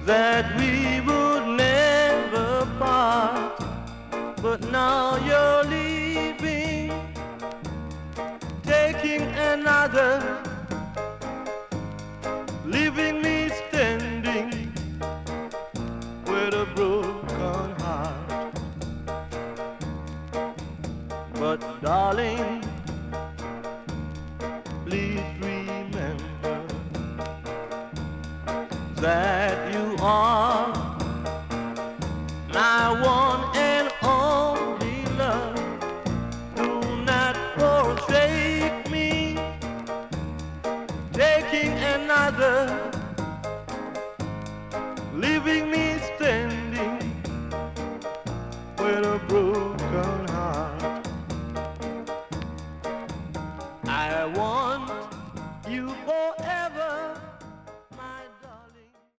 that we would never part. But now you're leaving, taking another, leaving me standing with a broken heart. But darling, please remember that you are my one and only love. Do not forsake me, taking another, leaving me standing with a broken heart. I want you